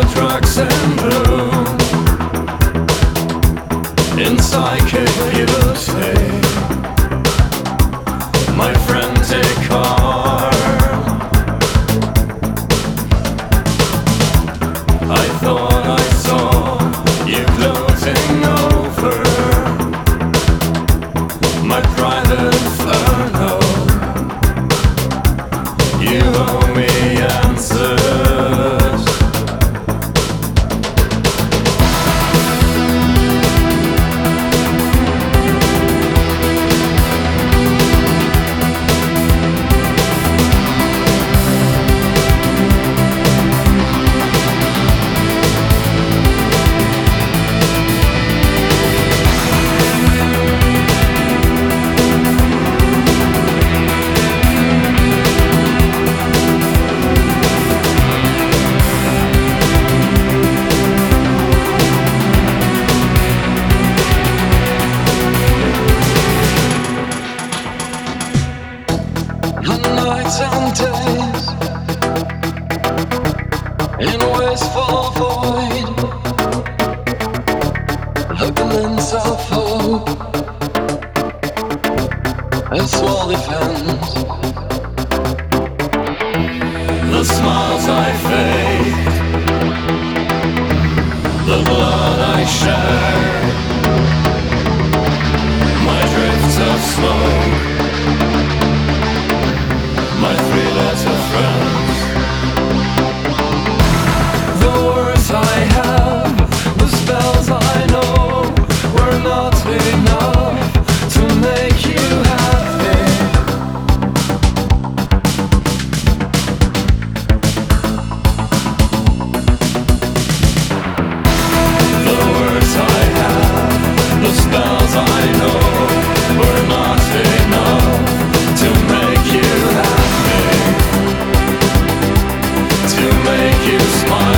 drugs and bloom in psychic beauty. My frantic car, I thought I saw you gloating over my private inferno. You owe me answers. Nights and days in wasteful void, a glimpse of hope, a small defense. The smiles I fake, the blood I share, my drifts of smoke, my three-letter friends. The words I have, the spells I know, were not enough to make you happy. The words I have, the spells I know, were not enough to make you happy, to make you smile.